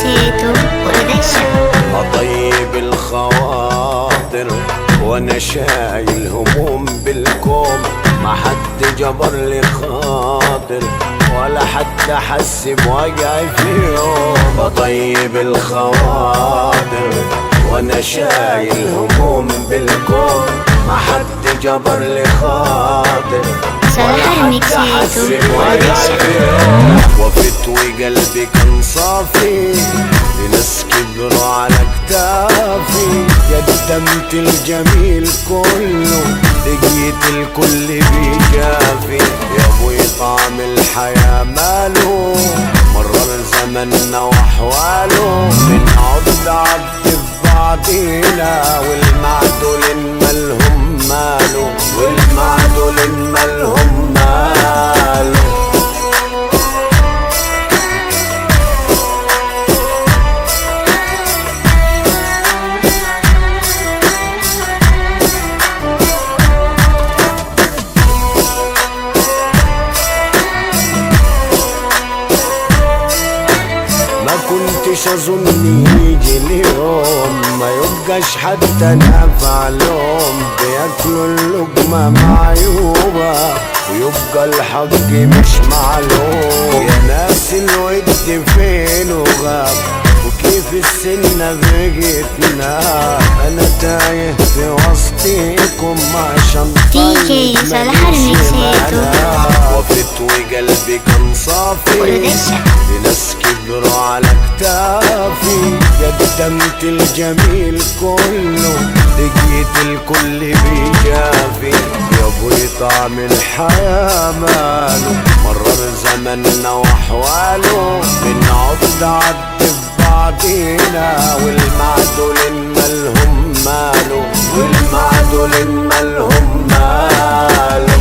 ميكسيتو برودكشن. أطيب الخواطر وانا شايل هموم بالكوم، ما حد جبر لي خاطر ولا حد حس بوجعي في يوم. أطيب الخواطر وانا شايل هموم بالكوم، ما حد جبر لي خاطر صلاح الميكسيتو وفت وقلبي كان صافي لناس كبروا على كتافي. قدمت الجميل كله لقيت الكل بيجافي. يا ابوي طعم الحياة ماله مرر زمننا واحواله، بنعض عض في بعضينا والمعدولين مالهم ماله، والمعدولين مالهم ماله. كنتش اظن يجي اليوم ما يبقاش حتى نافع لهم، بياكلوا اللقمة معيوبة ويبقى الحق مش معلوم. يا ناس الود فين وغاب وكيف السنة بقيتنا، انا تايه في وسطيكم عشان دي صلاح الميكسيتو. وفت وقلبي كان صافي لناس كبروا على كتافي. قدمت الجميل كله لقيت الكل بيجافي. يا ابوي طعم الحياة ماله مرر زمننا واحواله، بنعض عض في بعضينا والمعدولين مالهم ماله، والمعدولين مالهم ماله.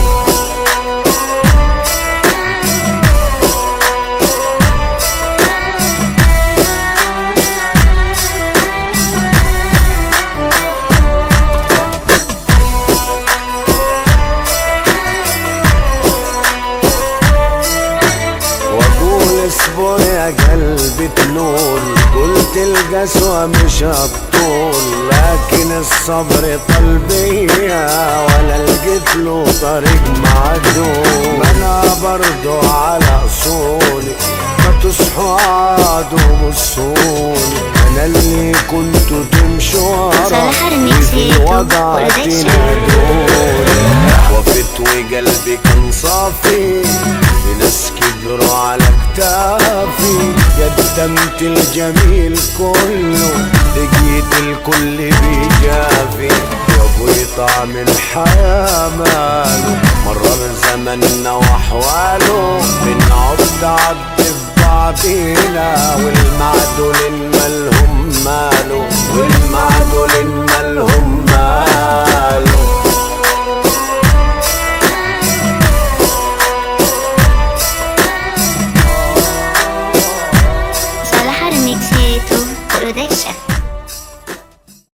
اصبر يا قلبي تنول، قلت القسوة مش هتطول، لكن الصبر طلبية ولا لقيت له طريق معدول. ما انا برضو على اصولي ما تصحوا عادوا بصولي، انا اللي كنتوا تمشوا ورا في الوضع تنادوني. وفت وقلبي كان صافي لناس كبروا على كتافي. قدمت الجميل كله لقيت الكل بيجافي. يا ابوي طعم الحياة ماله مرر زمننا واحواله، بنعض عض في بعضينا والمعدولين مالهم ماله، والمعدولين